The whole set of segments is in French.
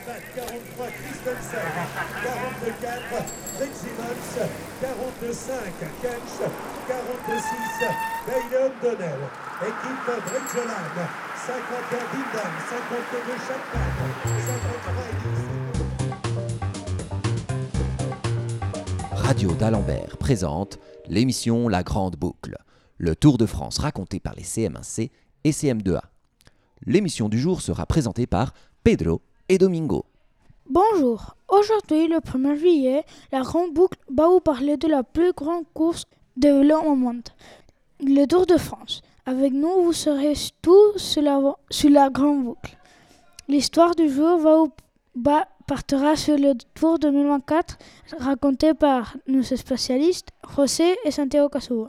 43, Christensen, 44, Fitzsimmons, 45, Kench, 46, Bailey O'Donnell, équipe Bridgeland, 51, Bindam, 52, Chapman, 53, Radio d'Alembert présente l'émission La Grande Boucle, le Tour de France raconté par les CM1C et CM2A. L'émission du jour sera présentée par Pedro et Domingo. Bonjour, aujourd'hui le 1er juillet, la Grande Boucle va vous parler de la plus grande course de vélo au monde, le Tour de France. Avec nous, vous serez tous sur la Grande Boucle. L'histoire du jour partira sur le Tour 2024 raconté par nos spécialistes José et Santiago Casuga.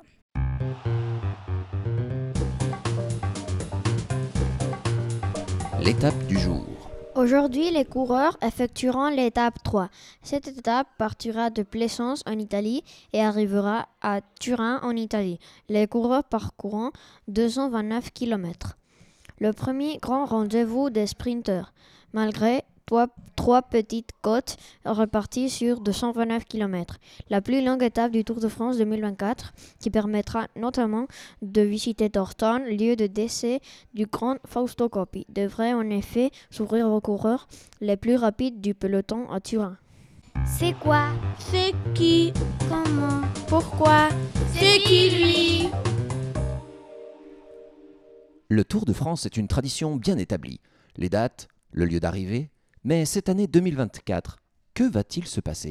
L'étape du jour. Aujourd'hui, les coureurs effectueront l'étape 3. Cette étape partira de Plaisance en Italie et arrivera à Turin en Italie. Les coureurs parcourront 229 km. Le premier grand rendez-vous des sprinteurs, malgré trois petites côtes réparties sur 229 km. La plus longue étape du Tour de France 2024 qui permettra notamment de visiter Tortone, lieu de décès du grand Fausto Coppi, devrait en effet s'ouvrir aux coureurs les plus rapides du peloton à Turin. C'est quoi? C'est qui? Comment? Pourquoi? C'est qui lui? Le Tour de France est une tradition bien établie. Les dates, le lieu d'arrivée. Mais cette année 2024, que va-t-il se passer ?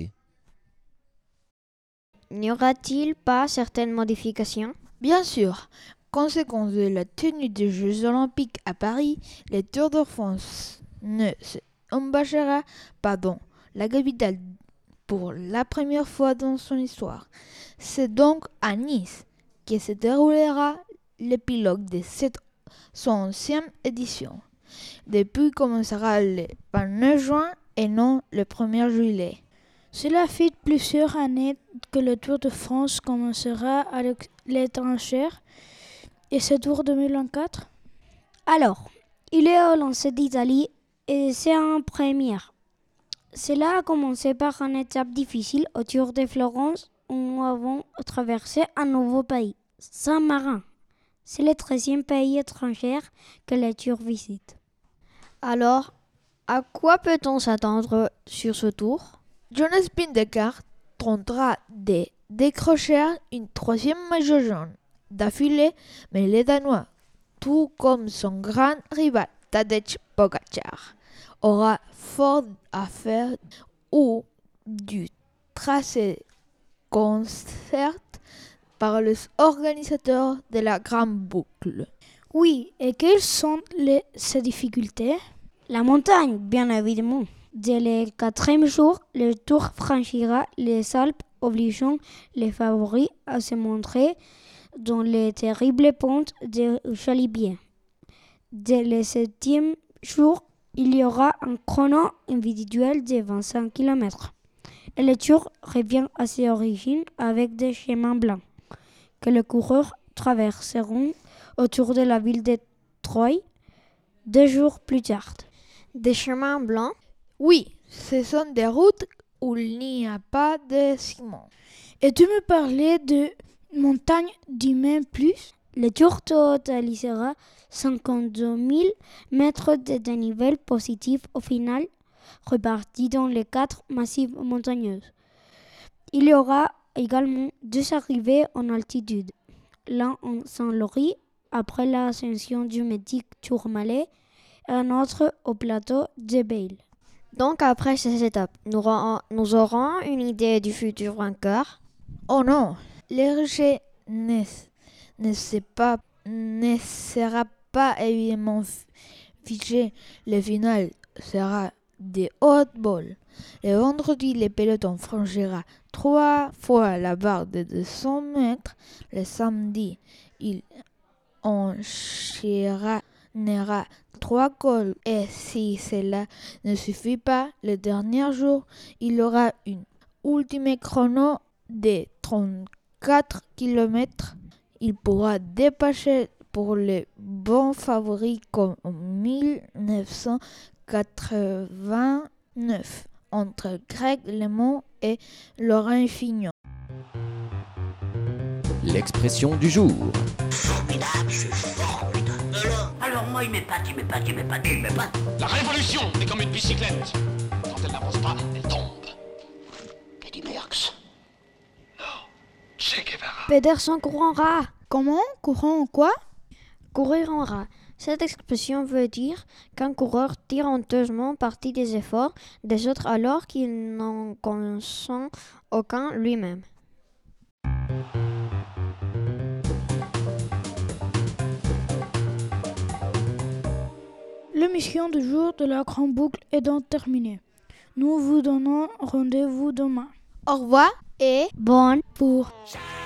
N'y aura-t-il pas certaines modifications ? Bien sûr. Conséquence de la tenue des Jeux Olympiques à Paris, le Tour de France ne s'embauchera pas dans la capitale pour la première fois dans son histoire. C'est donc à Nice que se déroulera l'épilogue de cette 111e édition. Depuis commencera le 29 juin et non le 1er juillet. Cela fait plusieurs années que le Tour de France commencera à l'étranger et ce Tour 2024. Alors, il est lancé d'Italie et c'est en première. Cela a commencé par une étape difficile au Tour de Florence où nous avons traversé un nouveau pays, Saint-Marin. C'est le 13e pays étranger que le Tour visite. Alors, à quoi peut-on s'attendre sur ce tour ? Jonas Vingegaard tentera de décrocher une 3e médaille jaune d'affilée, mais les Danois, tout comme son grand rival Tadej Pogačar, aura fort à faire ou du tracé concert par les organisateurs de la Grande Boucle. Oui, et quelles sont ces difficultés ? La montagne, bien évidemment. Dès le 4e jour, le Tour franchira les Alpes, obligeant les favoris à se montrer dans les terribles pentes de Chalibier. Dès le 7e jour, il y aura un chrono individuel de 25 km. Et le Tour revient à ses origines avec des chemins blancs que les coureurs traverseront autour de la ville de Troyes 2 jours plus tard. Des chemins blancs ? Oui, ce sont des routes où il n'y a pas de ciment. Et tu me parlais de montagnes du même plus ? Le Tour totalisera 52 000 mètres de dénivelé positif au final, répartis dans les 4 massifs montagneux. Il y aura également 2 arrivées en altitude, l'un en Saint-Laury, après l'ascension du mythique Tourmalet, et un autre au plateau de Bayle. Donc après ces étapes, nous aurons une idée du futur vainqueur ? Oh non, l'RG ne sera pas évidemment figé. Le final sera de haut-vol. Le vendredi, le peloton franchira 3 fois la barre de 200 mètres. Le samedi, il enchaînera 3 cols. Et si cela ne suffit pas, le dernier jour, il aura une ultime chrono de 34 km. Il pourra dépasser pour les bons favoris comme en 89 entre Greg LeMond et Laurent Fignon. L'expression du jour. Alors moi, il m'épate. La révolution est comme une bicyclette. Quand elle n'avance pas, elle tombe. Eddie Merckx. Non. Che Guevara. Pedersen court en rat. Comment? Courant en quoi? Courir en rat. Cette expression veut dire qu'un coureur tire honteusement parti des efforts des autres alors qu'il n'en consent aucun lui-même. L'émission du jour de la grande boucle est donc terminée. Nous vous donnons rendez-vous demain. Au revoir et Bonne Pour